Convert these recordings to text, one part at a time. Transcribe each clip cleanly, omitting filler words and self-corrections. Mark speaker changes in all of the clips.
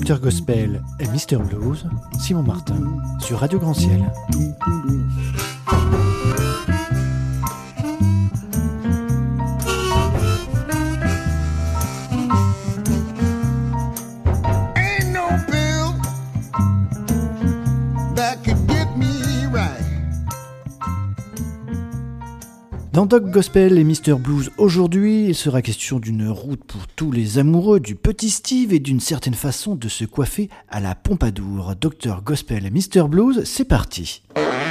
Speaker 1: Dr Gospel et Mr Blues, Simon Martin, sur Radio Grand Ciel. Dans Doc Gospel et Mr Blues aujourd'hui, il sera question d'une route pour tous les amoureux du petit Steve et d'une certaine façon de se coiffer à la Pompadour. Dr Gospel et Mr Blues, c'est parti.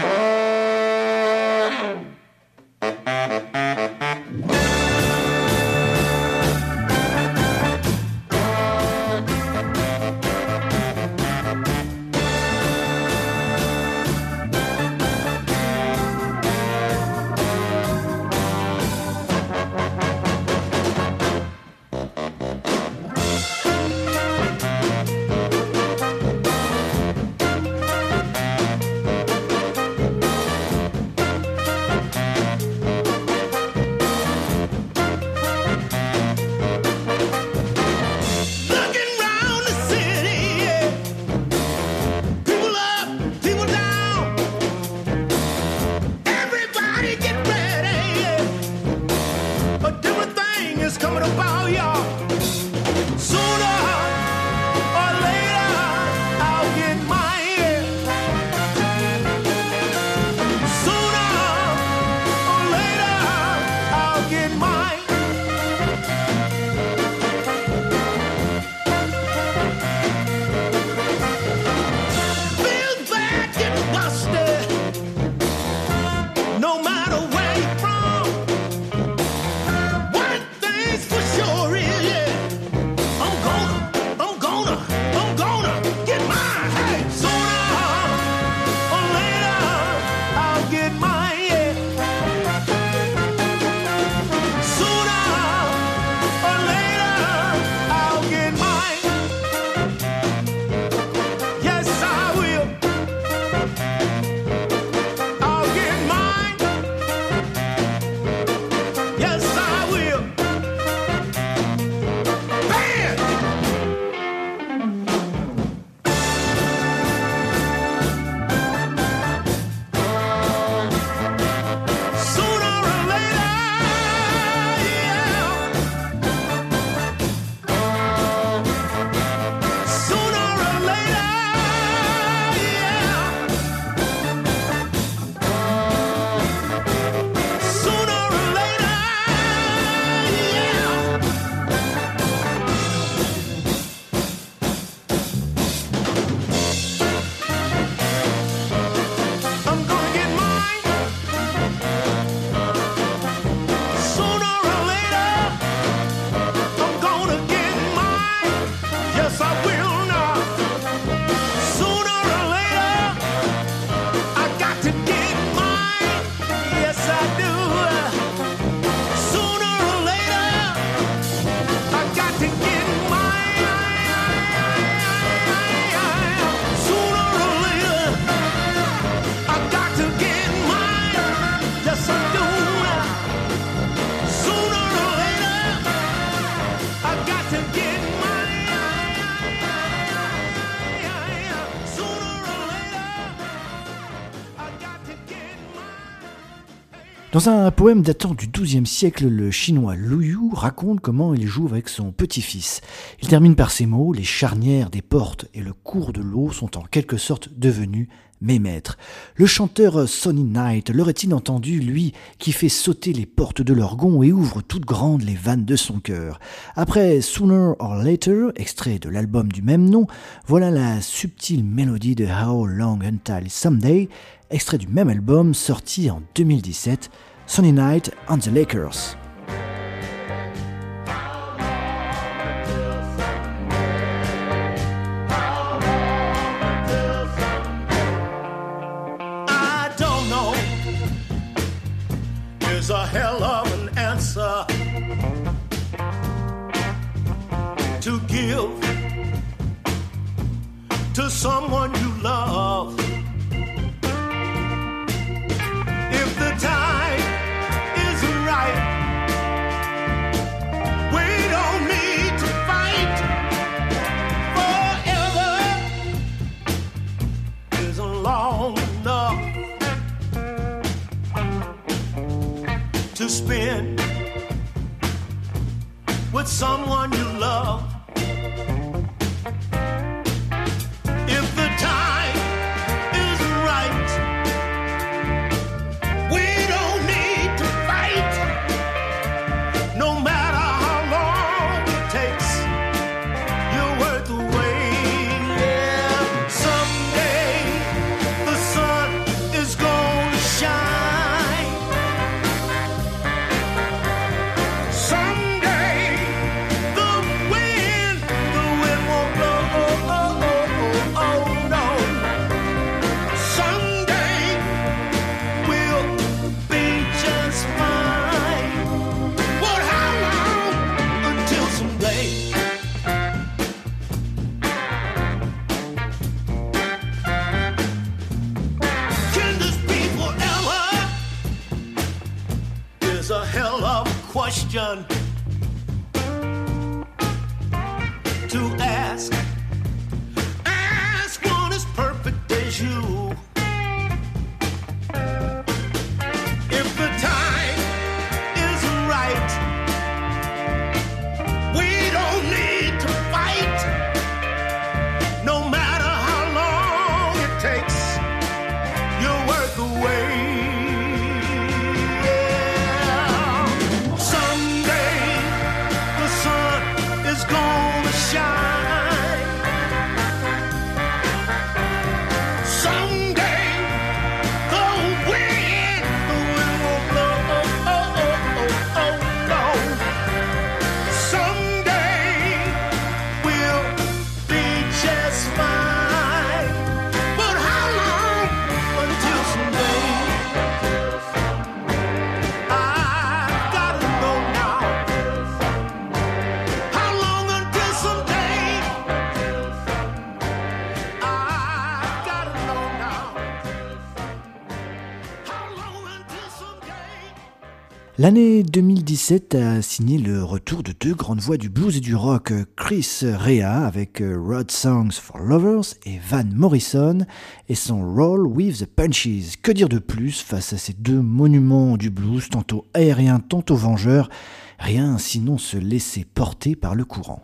Speaker 1: Dans un poème datant du XIIe siècle, le chinois Lu Yu raconte comment il joue avec son petit-fils. Il termine par ces mots: « Les charnières des portes et le cours de l'eau sont en quelque sorte devenus mes maîtres. » Le chanteur Sonny Knight l'aurait-il entendu, lui, qui fait sauter les portes de l'orgon et ouvre toutes grandes les vannes de son cœur. Après Sooner or Later, extrait de l'album du même nom, voilà la subtile mélodie de How Long Until Someday, extrait du même album sorti en 2017, Sonny Knight and the Lakers.
Speaker 2: A hell of an answer to give to someone you love. If the time isn't right, we don't need to fight forever. spend with someone you love. If the time isn't right, we don't need to fight. No matter how long it takes, you're worth the wait. Yeah, someday the sun is gonna shine. Someday the wind won't blow. Oh, no. Someday we'll be just fine. But how long until someday? Can this be forever? Is a hell of a question to ask. Ask one as perfect as you. If the time isn't right, we don't need to fight. No matter how long it takes, you're worth the wait. Yeah. Someday the sun is gonna shine. Someday the wind will blow. Oh, no. Someday we'll be just fine. But how long until someday? I've gotta know now. How long until someday? I've gotta know now. How long until someday?
Speaker 1: L'année 2017 a signé le retour de deux grandes voix du blues et du rock, Chris Rea avec Road Songs for Lovers et Van Morrison et son Roll with the Punches. Que dire de plus face à ces deux monuments du blues, tantôt aériens, tantôt vengeurs? Rien sinon se laisser porter par le courant.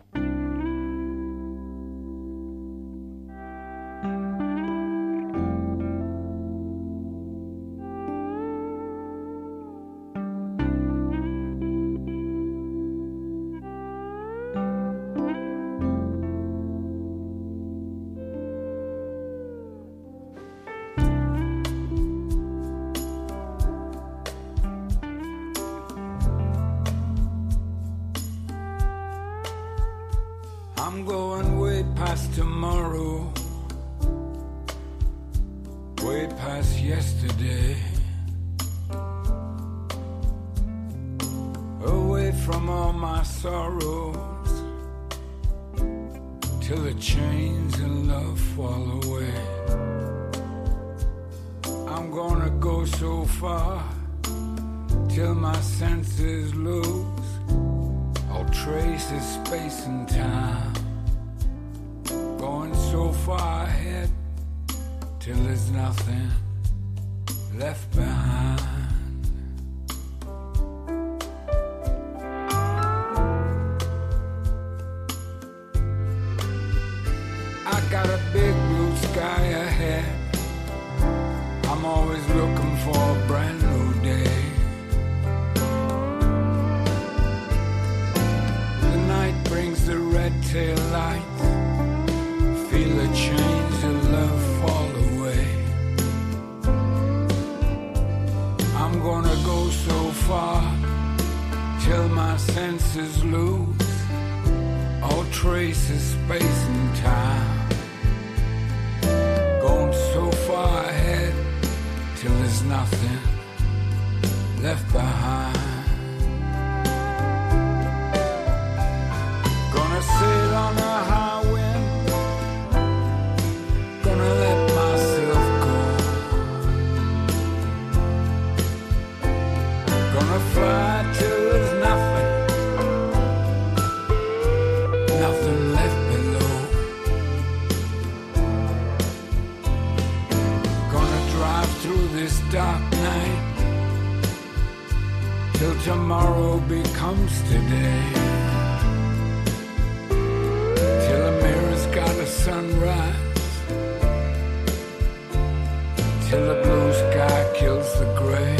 Speaker 3: I'm going way past tomorrow, way past yesterday, away from all my sorrows, till the chains of love fall away. I'm gonna go so far, till my senses lose all trace of space and time. Going so far ahead till there's nothing left behind. I got a big blue sky ahead. I'm always looking for a brand new day. The night brings the red tail lights. Feel the chains of love fall away. I'm gonna go so far till my senses lose all trace of space and time. Going so far ahead till there's nothing left behind. Gonna sail on a high wind, gonna let myself go. Gonna fly till there's nothing left below. Gonna drive through this dark night till tomorrow becomes today, till the mirror's got a sunrise, till the blue sky kills the gray.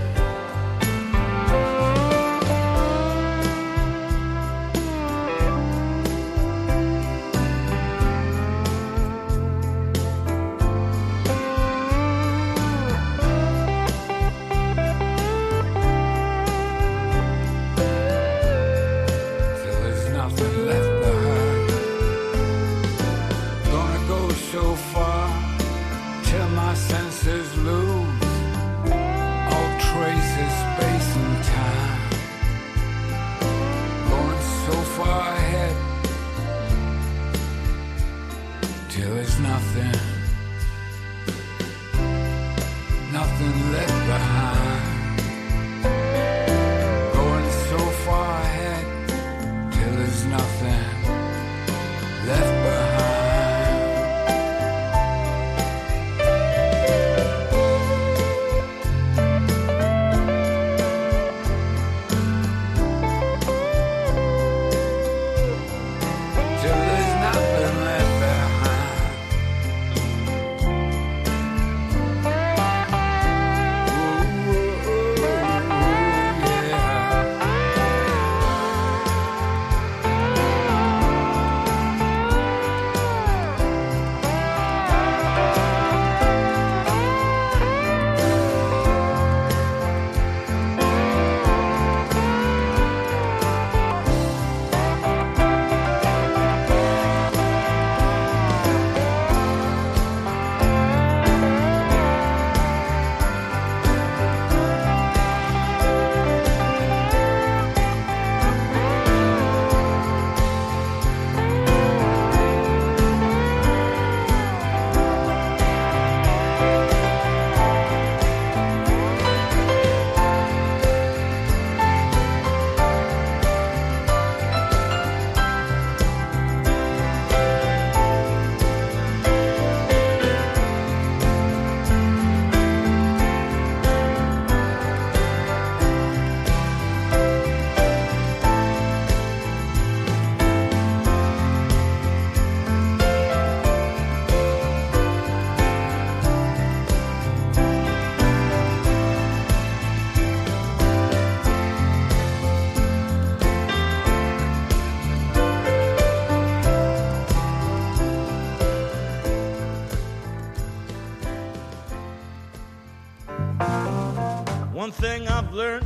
Speaker 4: One thing I've learned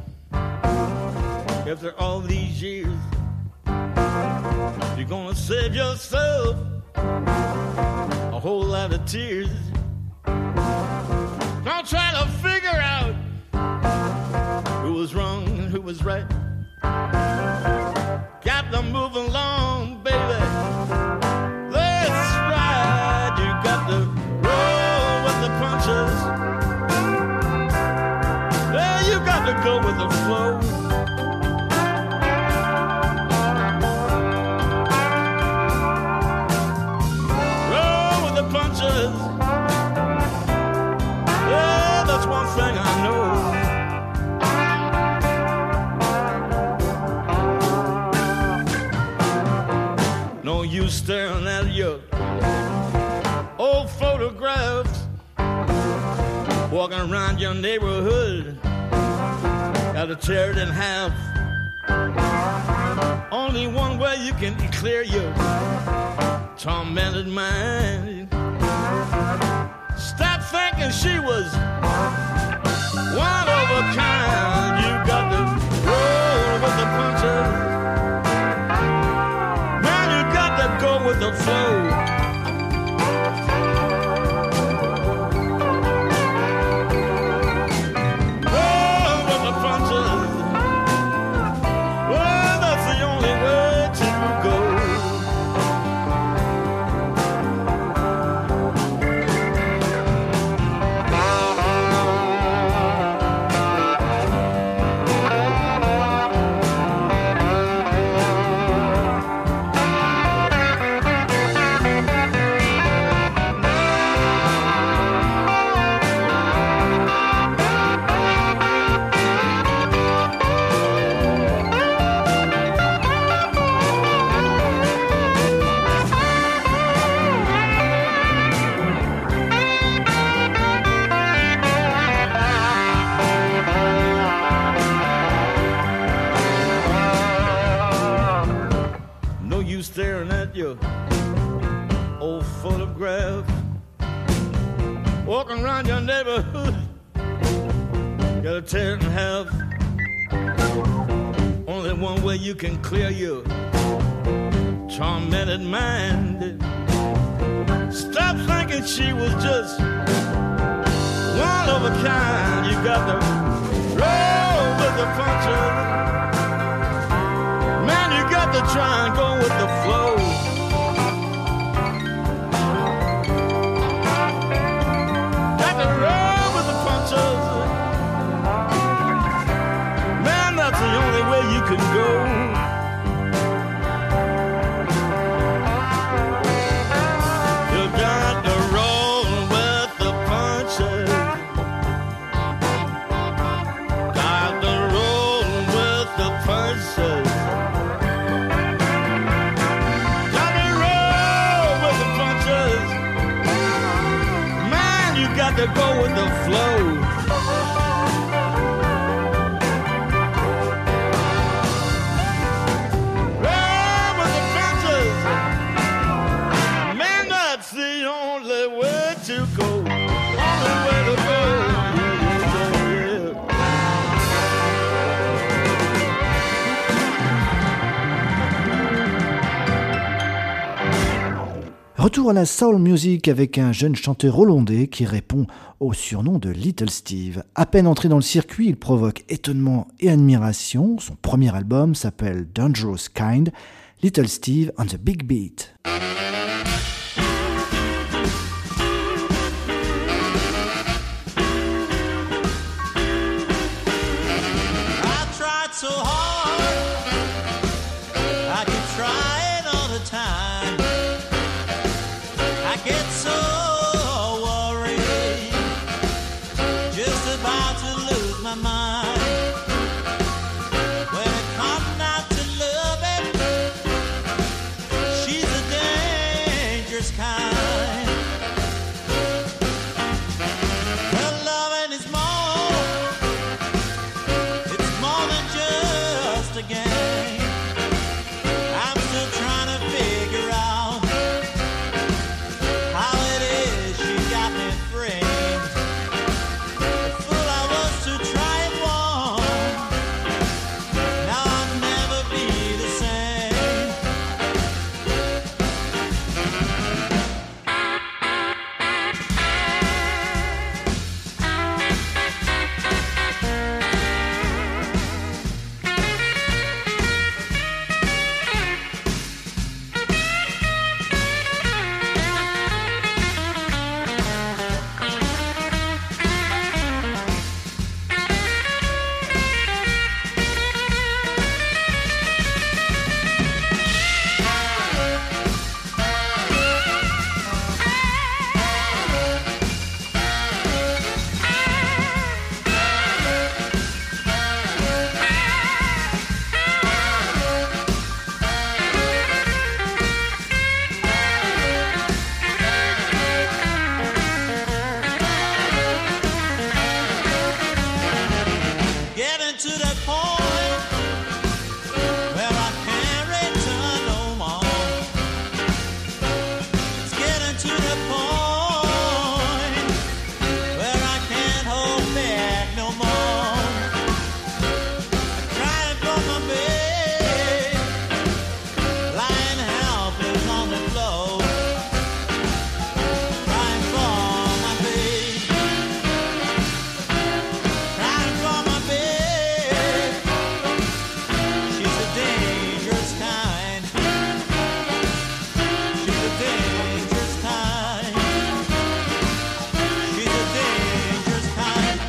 Speaker 4: after all these years, you're gonna save yourself a whole lot of tears. Don't try to figure out who was wrong and who was right. Got to move along, baby. Let's ride. You got to roll with the punches. Well, you got to go with the flow. Roll with the punches. Yeah, that's one thing I know. No use staring at your old photographs, walking around your neighborhood. Gotta tear it in half. Only one way you can clear your tormented mind. Stop thinking she was one of a kind. You got to roll with the punches. Man, you got to go with the flow. walking around your neighborhood, gotta tear it in half. Only one way you can clear your tormented mind. Stop thinking she was just one of a kind. You got to roll with the punches. Man, you got to try and go with the flow. Got to roll with the punches. Man, that's the only way you can go. To go with the flow. Roll with the punches. Man, that's the only way to go. Only way to go.
Speaker 1: Retour à la soul music avec un jeune chanteur hollandais qui répond au surnom de Little Steve. À peine entré dans le circuit, il provoque étonnement et admiration. Son premier album s'appelle Dangerous Kind, Little Steve on the Big Beat.
Speaker 5: So hard, I keep trying all the time. I get so worried, just about to lose my mind. When it comes out to love it, she's a dangerous kind. Her loving is more, it's more than just a game. I'm still trying to figure out how it is she got me framed. The fool I was to try it once, now I'll never be the same. Getting to that point where I can't return no more. It's getting to the point where I can't hold back no more. I'm crying for my babe, lying helpless on the floor. Crying for my babe, crying for my babe. She's a dangerous kind. She's a dangerous kind. She's a dangerous kind.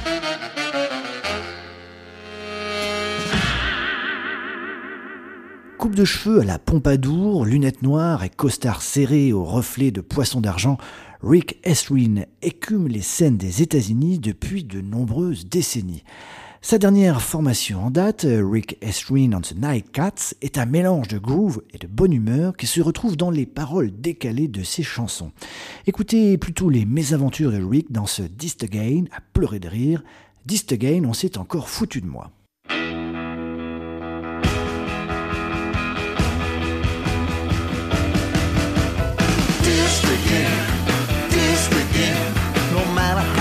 Speaker 1: Coupe de cheveux à la Pompadour, lunettes noires et costard serré au reflet de poisson d'argent, Rick Esrin écume les scènes des États-Unis depuis de nombreuses décennies. Sa dernière formation en date, Rick Esrin and the Nightcats, est un mélange de groove et de bonne humeur qui se retrouve dans les paroles décalées de ses chansons. Écoutez plutôt les mésaventures de Rick dans ce Dissed Again, à pleurer de rire. Dissed Again, on s'est encore foutu de moi.
Speaker 2: Dissed again, no matter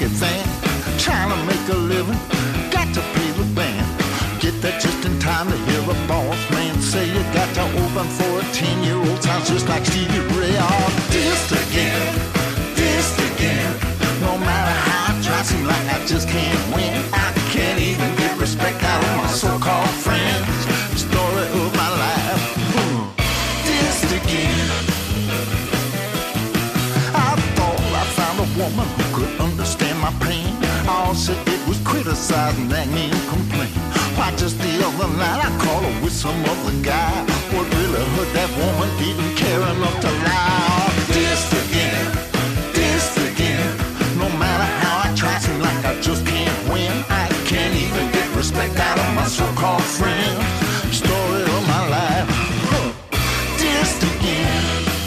Speaker 2: picket van, trying to make a living, got to pay the band. Get there just in time to hear a boss man say you got to open for a 10-year-old. Sounds just like Stevie Ray. Oh, dissed again, no matter how I try, seems like I just can't win. I can't even get respect out of my so-called friends. Story of my life, dissed again. I thought I found a woman who could understand my pain. All said it was criticizing, nag me and complain. Why just the other night I called her with some other guy. What really hurt that woman didn't care enough to lie. Dissed again, no matter how I try, seems like I just can't win. I can't even get respect out of my so-called friends. Story of my life, dissed again.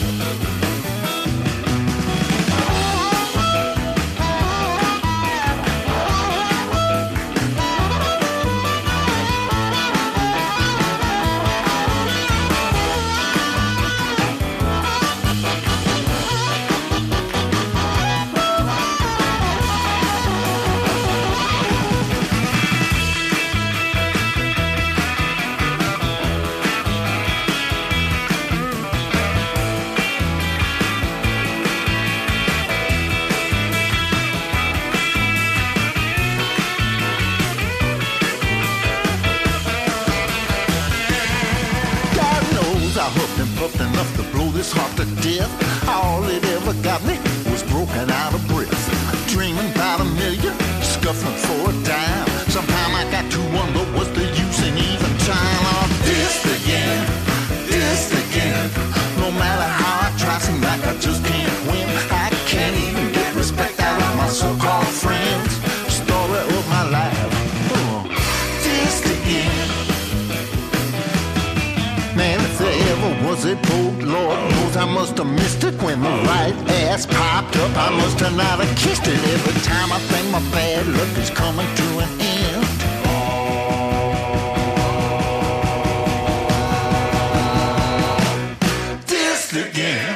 Speaker 2: Enough to blow this heart to death. All it ever got me was broken out of breath. Dreaming about a million, scuffling for a dime. Sometime I got to wonder what's the use in even trying. Oh, dissed again, no matter how I try, seems like I just can't win. I can't even get respect out of my so-called friends. Story of my life, dissed again. Man, if there ever was a boat, Lord knows I must have missed it. When the right ass popped up, I must have not have kissed it. Every time I think my bad luck is coming to an end. Dissed again.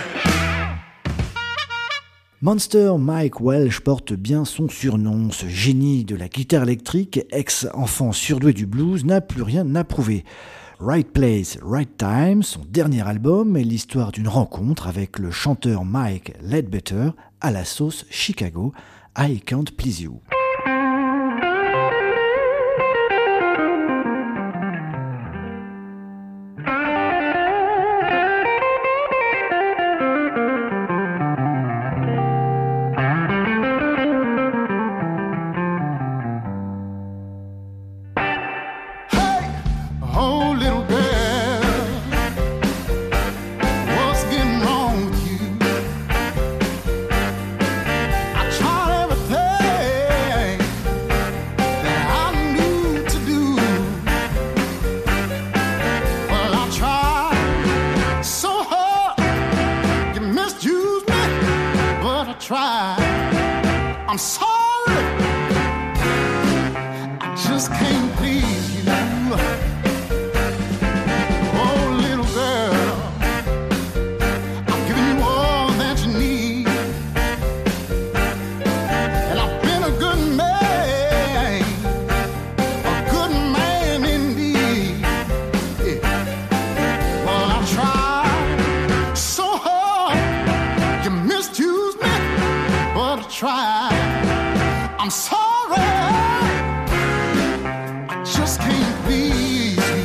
Speaker 1: Monster Mike Welsh porte bien son surnom. Ce génie de la guitare électrique, ex-enfant surdoué du blues, n'a plus rien à prouver. Right Place, Right Time, son dernier album, est l'histoire d'une rencontre avec le chanteur Mike Ledbetter à la sauce Chicago, I Can't Please You.
Speaker 2: I'm sorry, I just can't please you. Oh, little girl, I'm giving you all that you need, and I've been a good man indeed. Yeah. Well, I tried so hard, you misused me, but I tried. I'm sorry, I just can't please you.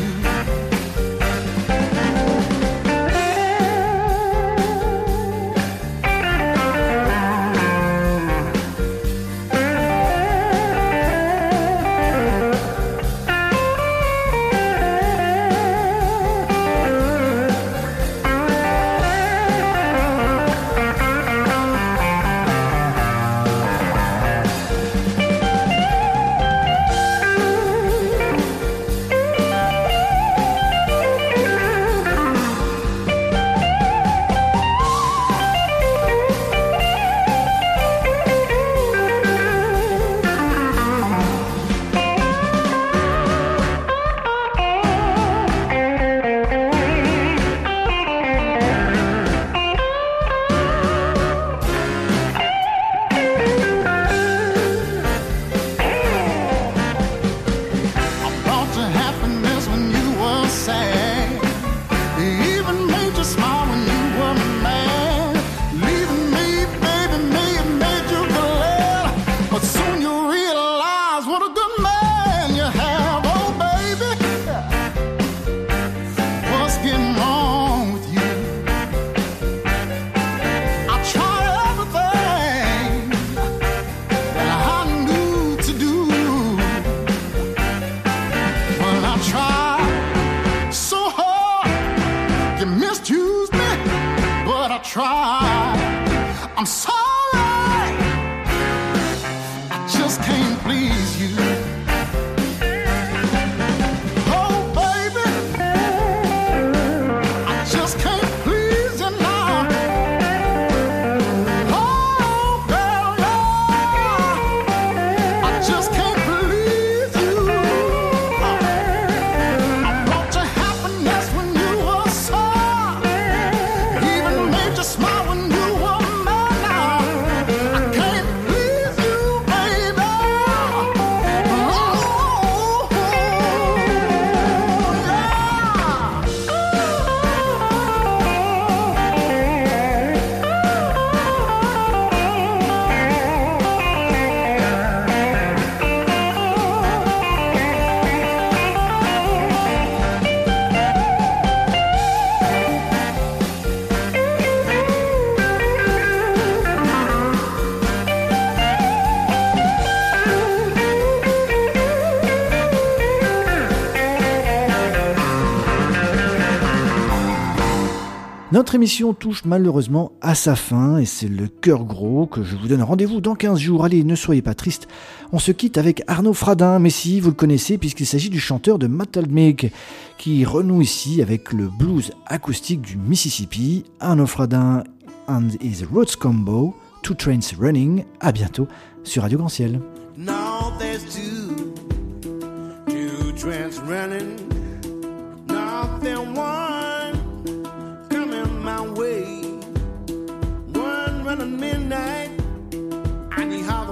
Speaker 1: Notre émission touche malheureusement à sa fin et c'est le cœur gros que je vous donne rendez-vous dans 15 jours. Allez, ne soyez pas tristes, on se quitte avec Arnaud Fradin, mais si, vous le connaissez puisqu'il s'agit du chanteur de Mattelmig qui renoue ici avec le blues acoustique du Mississippi. Arnaud Fradin and his Roots Combo, Two Trains Running. À bientôt sur Radio Grand Ciel.
Speaker 5: Now there's two trains running. Now there's one coming my way. One running midnight, and the other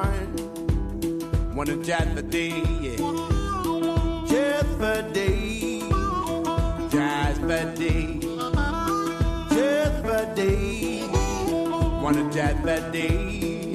Speaker 5: one just for day, yeah. Just for day, just for day, just for day. One just for day.